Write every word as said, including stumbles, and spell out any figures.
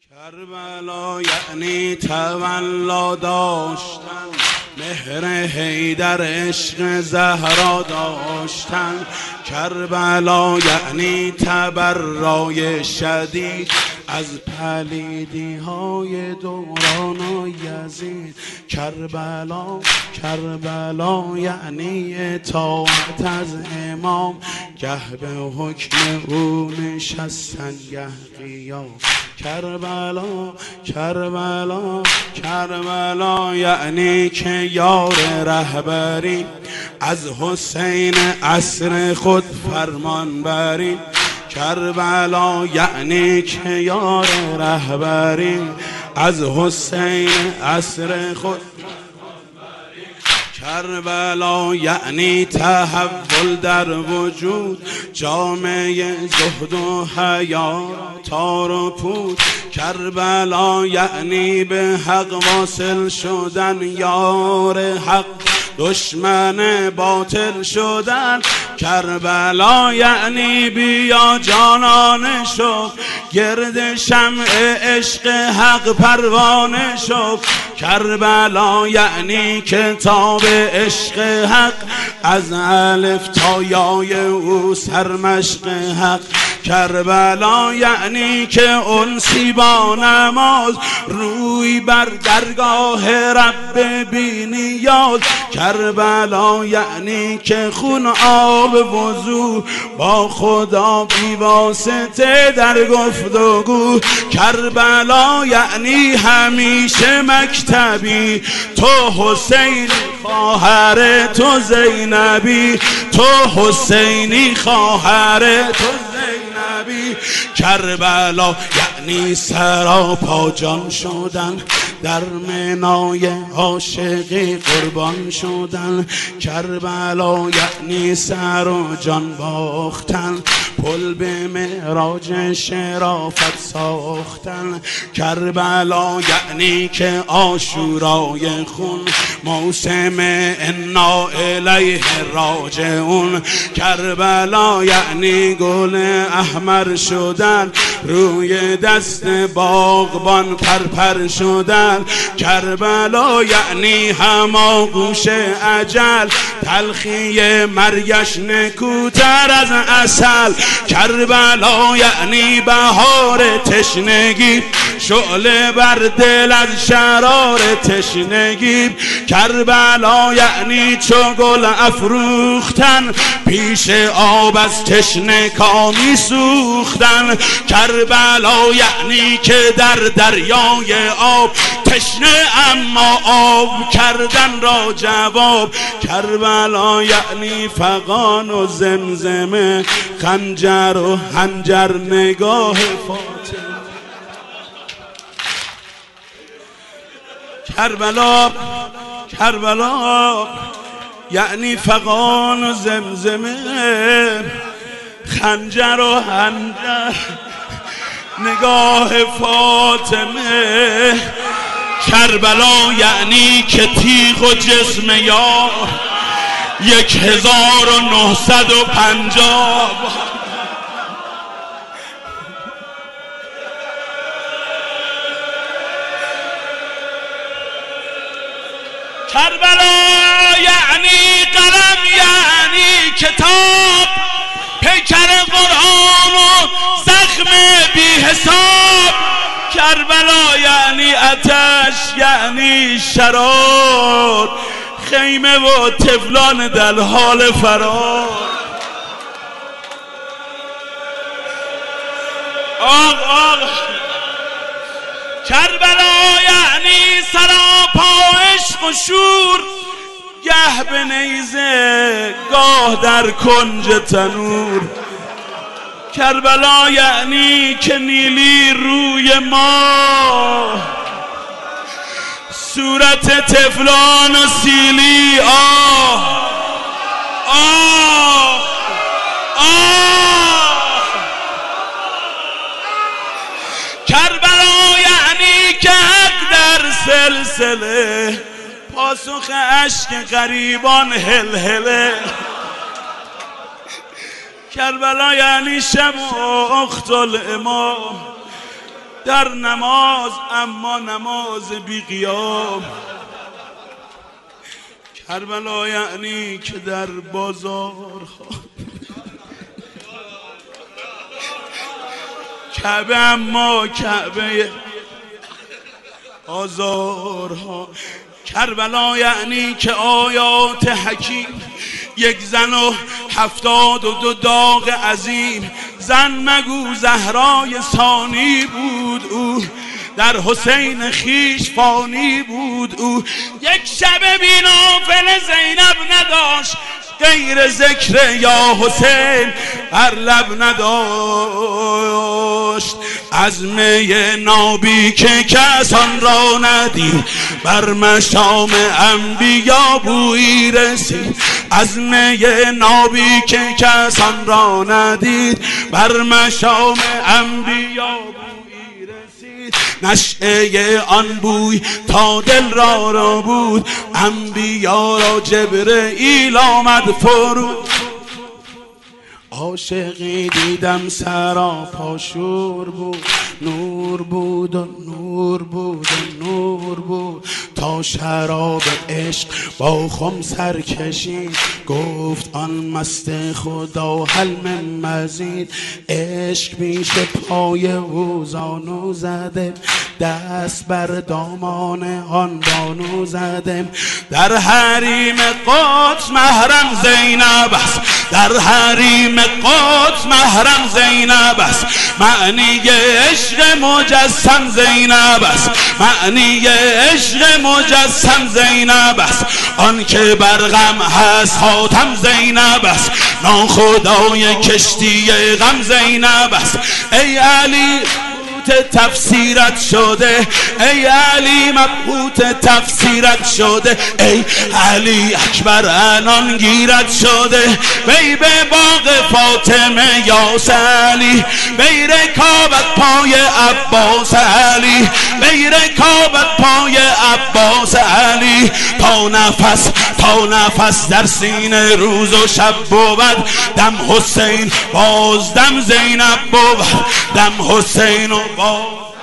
کربلا یعنی تولا داشتن، مهر حیدر عشق زهرا داشتن. کربلا یعنی تبرای شدید از پلیدی های دوران و یزید. کربلا کربلا یعنی اطاعت از امام، گه به حکم او نشستن گه قیام. کربلا کربلا کربلا یعنی که یار رهبری از حسین عصر خود فرمان بری. کربلا یعنی که یار رهبری از حسین عصر خود. کربلا یعنی تحول در وجود، جامعه زهد و حیا تار و پود. کربلا یعنی به حق واصل شدن، یار حق دشمن باطل شدن. کربلا یعنی بیا جانانه شو، گرد شمع عشق حق پروانه شو. کربلا یعنی کتاب عشق حق، از الف تا یای او سرمشق حق. کربلا یعنی که انسی با نماز، روی بر درگاه رب بی نیاز. کربلا یعنی که خون آب وضو با خدا بی واسطه در گفتگو. کربلا یعنی همیشه مکتبی، تو حسین خواهر تو زینبی، تو حسینی خواهر تو زینبی. کربلا یعنی سراپا جان شدن، در منای عاشقی قربان شدن. کربلا یعنی سر و جان باختن، پل به معراج شرافت ساختن. کربلا یعنی که عاشورای خون، موسم انا الیه راجعون. کربلا یعنی گل احمر شدن، روی دست باغبان پرپر شدن. کربلا یعنی هماغوش اجل، تلخی مرگش نکوتر از عسل. کربلا یعنی بهار تشنگی، شعله بر دل از شرار تشنگی. کربلا یعنی چو گل افروختن، پیش آب از تشنه کامی سوختن. کربلا یعنی که در دریای آب تشنه اما آب کردن را جواب. کربلا یعنی فغان و زمزمه، خنجر و حنجر نگاه فاطمه. کربلا کربلا یعنی فغان و زمزمه، خنجر و حنجر نگاه فاطمه. کربلا یعنی که تیغ و جسم یا یک هزار و نهصد و پنجاه. کربلا یعنی قلم یعنی کتاب، پیکر قرآن و زخم بی حساب. کربلا یعنی آتش یعنی شرار، خیمه و طفلان در حال فرار. آق آق کربلا یعنی سراپا عشق و شور، گه به نیزه گاه در کنج تنور. کربلا یعنی که نیلی روی ما، صورت طفلان و سیلی. آه آه آه. کربلا یعنی که حق در سلسله، پاسخ عشق غریبان هلهله. کربلا یعنی شب و اخت الامام، در نماز، اما نماز بی قیام. کربلا یعنی که در بازارها کعبه، اما کعبه آزارها. کربلا یعنی که آیات حکیم، یک زن و هفتاد و دو داغ عظیم. زن مگو زهرای ثانی بود او، در حسین خیش فانی بود او. یک شب بی نافله زینب نداشت، غیر ذکر یا حسین بر لب نداشت. از می نابی که کسان را ندید، بر مشام انبیا بویی رسید. از می نابی که کسان را ندید، بر مشام انبیا بویی رسید. نشعه آن بوی تا دل را را بود، انبیا را جبرئیل آمد فرود. عاشقی دیدم سراپا شور بود، نور بود و نور بود و نور بود. تا شراب عشق با خم سر کشید، گفت آن مست خدا هل من مزید. عشق پیش پای او زانو زده، دست بر دامان آن بانو زده. در حریم قدس محرم زینب است، در حریم قدس محرم زینب است. معنی عشق مجسم زینب است، معنی عشق مجسم زینب است. آن که بر غم هست حاتم زینب است، ناخدای کشتی غم زینب است. ای علی تفسیرت شده، ای علی مبهوت تفسیرت شده. ای علی اکبر عنان گیرت شده. وی به باغ فاطمه یاس علی، وی رکابت پای عباس علی، وی رکابت پای عباس علی. تا نفس تا نفس در سینه روز و شب بود، دم حسین باز دم زینب بود، دم حسین و باز